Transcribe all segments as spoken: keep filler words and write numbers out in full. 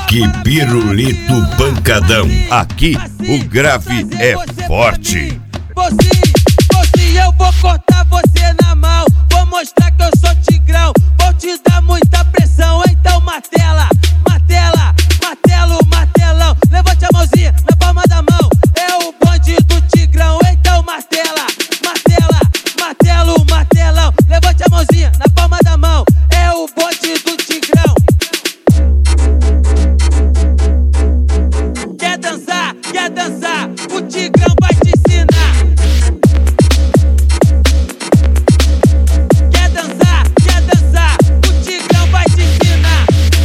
Que pirulito pancadão. Aqui o grave é forte. Você, você, eu vou cortar você na mão. Vou mostrar que eu sou tigrão. Vou te dar muita pressão. Então martela, martela, martelo, martelão. Levante a mãozinha na palma da mão. É o bonde do tigrão. Então martela, martela, martelo, martelão. Levante a mãozinha na palma da mão. É o bonde do tigrão. Quer dançar, quer dançar, o tigrão vai te ensinar. Quer dançar, quer dançar, o tigrão vai te ensinar.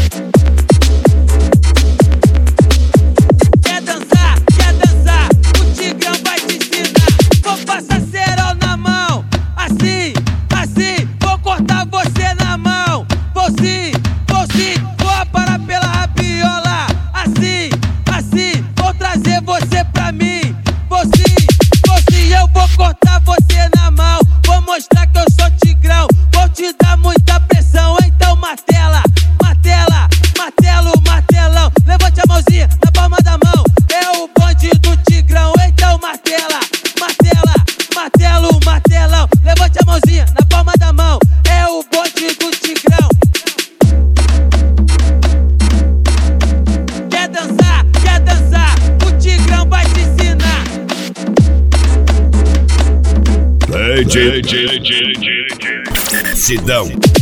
Quer dançar, quer dançar, o tigrão vai te ensinar. Vou passar cerol na mão, assim, assim, vou cortar você na mão. Vou sim, vou sim, vou aparar pela rabiola. Assim, assim, vou trazer você pra mim. Vou sim, vou sim, eu vou cortar você na mão. Vou mostrar que eu sou tigrão. Vou te dar muita pressão. Então martela, martela, martelo, martelão. Levante a mãozinha na palma da mão. É o bonde do tigrão. Então martela, martela, martelo, martelão. Levante a mãozinha na palma da mão. É o bonde do tigrão. Quer dançar, quer dançar, o tigrão vai te ensinar. Lady Sidão.